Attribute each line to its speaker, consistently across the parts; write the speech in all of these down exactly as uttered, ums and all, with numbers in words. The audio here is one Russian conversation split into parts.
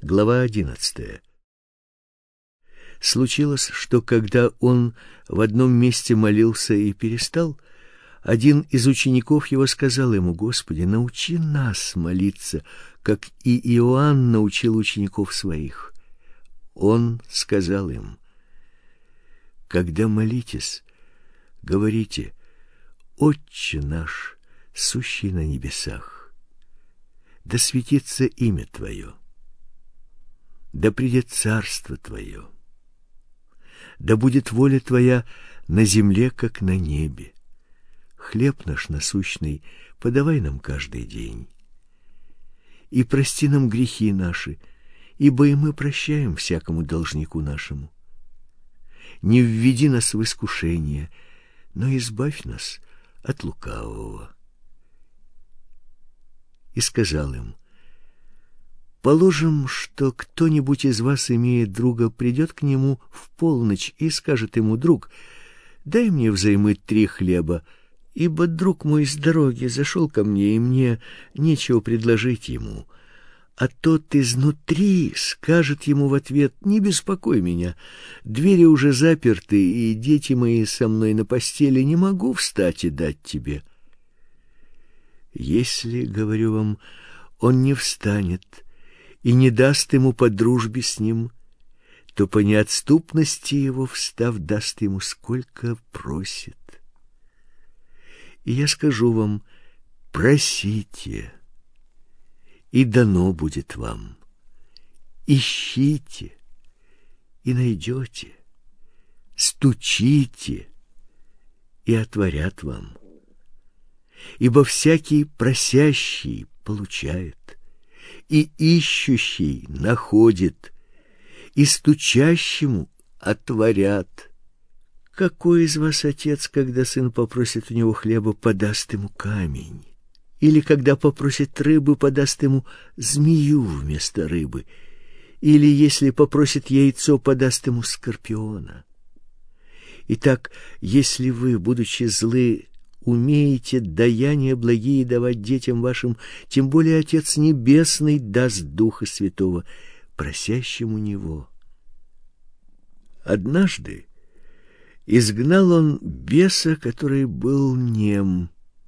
Speaker 1: Глава одиннадцатая. Случилось, что когда он в одном месте молился и перестал, один из учеников его сказал ему: «Господи, научи нас молиться, как и Иоанн научил учеников своих». Он сказал им: «Когда молитесь, говорите: Отче наш, сущий на небесах, да светится имя Твое, да придет царство Твое, да будет воля Твоя на земле, как на небе. Хлеб наш насущный подавай нам каждый день. И прости нам грехи наши, ибо и мы прощаем всякому должнику нашему. Не введи нас в искушение, но избавь нас от лукавого». И сказал им: «Положим, что кто-нибудь из вас, имея друга, придет к нему в полночь и скажет ему: друг, дай мне взаймы три хлеба, ибо друг мой с дороги зашел ко мне, и мне нечего предложить ему. А тот изнутри скажет ему в ответ: не беспокой меня, двери уже заперты, и дети мои со мной на постели, не могу встать и дать тебе. Если, говорю вам, он не встанет и не даст ему по дружбе с ним, то по неотступности его, встав, даст ему сколько просит. И я скажу вам: просите, и дано будет вам. Ищите, и найдете. Стучите, и отворят вам. Ибо всякий просящий получает, и ищущий находит, и стучащему отворят. Какой из вас отец, когда сын попросит у него хлеба, подаст ему камень? Или когда попросит рыбы, подаст ему змею вместо рыбы? Или если попросит яйцо, подаст ему скорпиона? Итак, если вы, будучи злы, умеете даяния благие давать детям вашим, тем более Отец Небесный даст Духа Святого просящему Него». Однажды изгнал он беса, который был нем.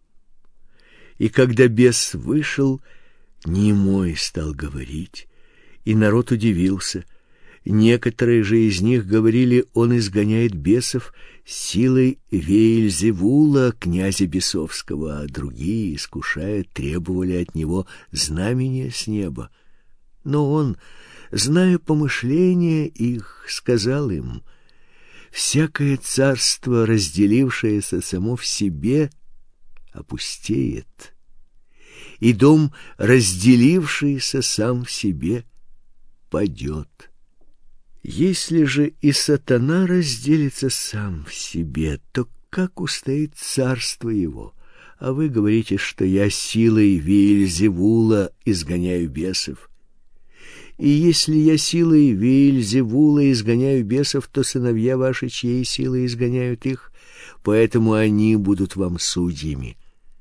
Speaker 1: И когда бес вышел, немой стал говорить, и народ удивился. Некоторые же из них говорили: он изгоняет бесов силой Веельзевула, князя бесовского, а другие, искушая, требовали от него знамения с неба. Но он, зная помышления их, сказал им: всякое царство, разделившееся само в себе, опустеет, и дом, разделившийся сам в себе, падет. Если же и сатана разделится сам в себе, то как устоит царство его? А вы говорите, что я силой Веельзевула изгоняю бесов. И если я силой Веельзевула изгоняю бесов, то сыновья ваши чьей силой изгоняют их? Поэтому они будут вам судьями.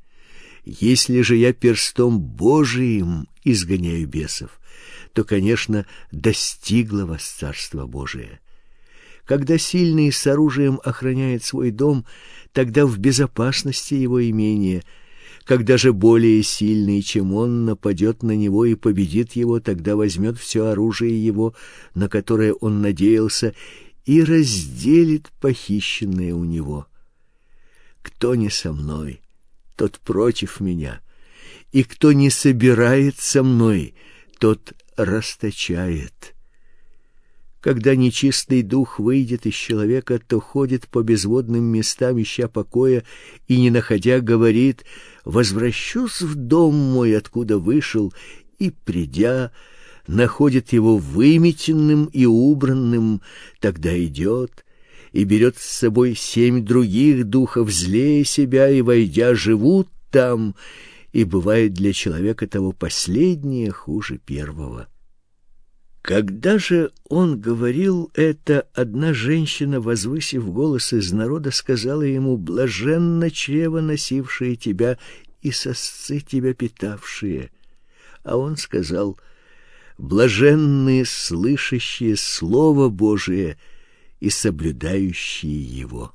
Speaker 1: Если же я перстом Божиим изгоняю бесов, то, конечно, достигло вас Царство Божие. Когда сильный с оружием охраняет свой дом, тогда в безопасности его имение. Когда же более сильный, чем он, нападет на него и победит его, тогда возьмет все оружие его, на которое он надеялся, и разделит похищенное у него. Кто не со мной, тот против меня, и кто не собирает со мной, тот расточает. Когда нечистый дух выйдет из человека, то ходит по безводным местам, ища покоя, и, не находя, говорит: «Возвращусь в дом мой, откуда вышел», и, придя, находит его выметенным и убранным. Тогда идет и берет с собой семь других духов злее себя, и, войдя, живут там, и бывает для человека того последнее хуже первого. Когда же он говорил это, одна женщина, возвысив голос из народа, сказала ему: «Блаженно чрево, носившее тебя, и сосцы тебя питавшие». А он сказал: блаженны слышащие Слово Божие и соблюдающие его.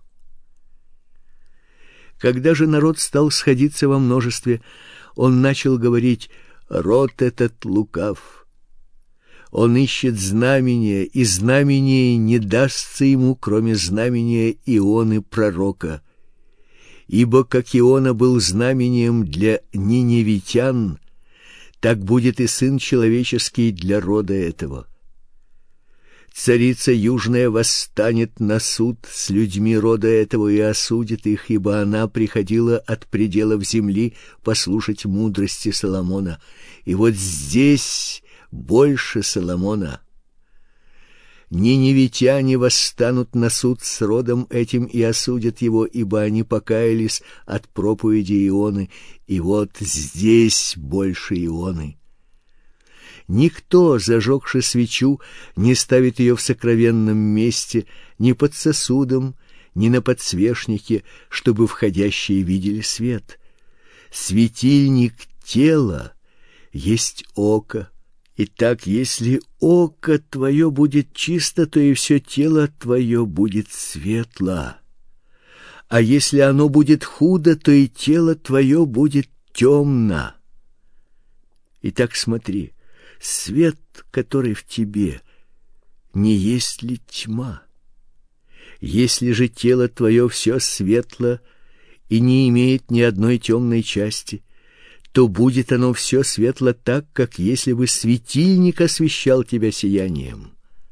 Speaker 1: Когда же народ стал сходиться во множестве, он начал говорить: род этот лукав. Он ищет знамения, и знамение не дастся ему, кроме знамения Ионы пророка. Ибо как Иона был знамением для ниневитян, так будет и Сын Человеческий для рода этого. Царица Южная восстанет на суд с людьми рода этого и осудит их, ибо она приходила от пределов земли послушать мудрости Соломона. И вот здесь больше Соломона. Ниневитяне восстанут на суд с родом этим и осудят его, ибо они покаялись от проповеди Ионы, и вот здесь больше Ионы. Никто, зажегши свечу, не ставит ее в сокровенном месте, ни под сосудом, ни на подсвечнике, чтобы входящие видели свет. Светильник тела есть око. Итак, если око твое будет чисто, то и все тело твое будет светло. А если оно будет худо, то и тело твое будет темно. Итак, смотри, свет, который в тебе, не есть ли тьма? Если же тело твое все светло и не имеет ни одной темной части, то будет оно все светло так, как если бы светильник освещал тебя сиянием.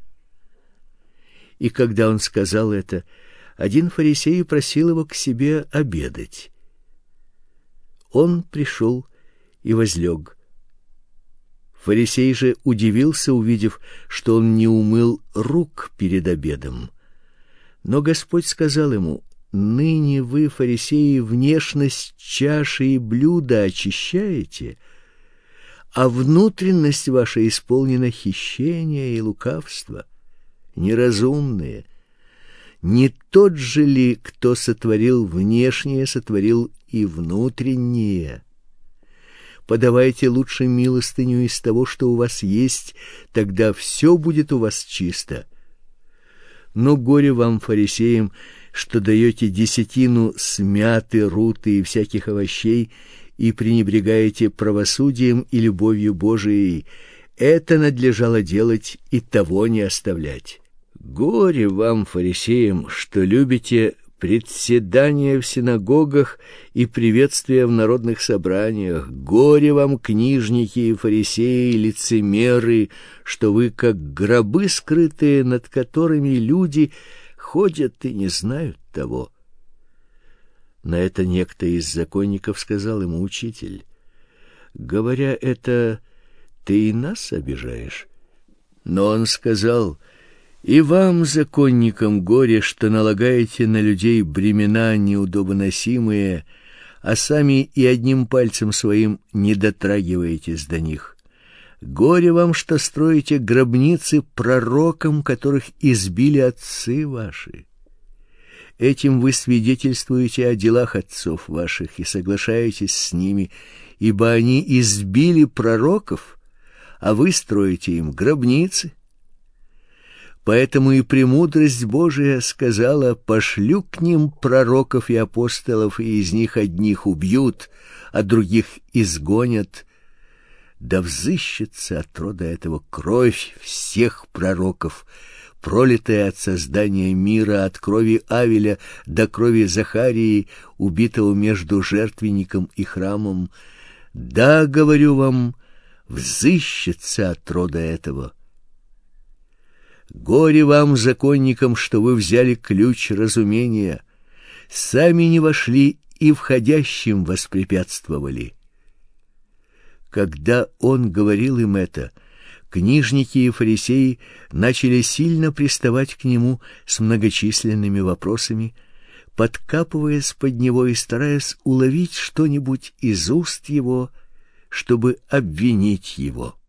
Speaker 1: И когда он сказал это, один фарисей просил его к себе обедать. Он пришел и возлег. Фарисей же удивился, увидев, что он не умыл рук перед обедом. Но Господь сказал ему: ныне вы, фарисеи, внешность чаши и блюда очищаете, а внутренность ваша исполнена хищения и лукавства. Неразумные, не тот же ли, кто сотворил внешнее, сотворил и внутреннее? Подавайте лучше милостыню из того, что у вас есть, тогда все будет у вас чисто. Но горе вам, фарисеям, что даете десятину с мяты, руты и всяких овощей и пренебрегаете правосудием и любовью Божией. Это надлежало делать и того не оставлять. Горе вам, фарисеям, что любите председания в синагогах и приветствия в народных собраниях. Горе вам, книжники и фарисеи, лицемеры, что вы как гробы скрытые, над которыми люди ходят и не знают того. На это некто из законников сказал ему: учитель, говоря это, ты и нас обижаешь. Но он сказал: и вам, законникам, горе, что налагаете на людей бремена неудобоносимые, а сами и одним пальцем своим не дотрагиваетесь до них. Горе вам, что строите гробницы пророкам, которых избили отцы ваши. Этим вы свидетельствуете о делах отцов ваших и соглашаетесь с ними, ибо они избили пророков, а вы строите им гробницы. Поэтому и премудрость Божия сказала: пошлю к ним пророков и апостолов, и из них одних убьют, а других изгонят. Да взыщется от рода этого кровь всех пророков, пролитая от создания мира, от крови Авеля до крови Захарии, убитого между жертвенником и храмом. Да, говорю вам, взыщется от рода этого. Горе вам, законникам, что вы взяли ключ разумения, сами не вошли и входящим воспрепятствовали. Когда он говорил им это, книжники и фарисеи начали сильно приставать к нему с многочисленными вопросами, подкапываясь под него и стараясь уловить что-нибудь из уст его, чтобы обвинить его.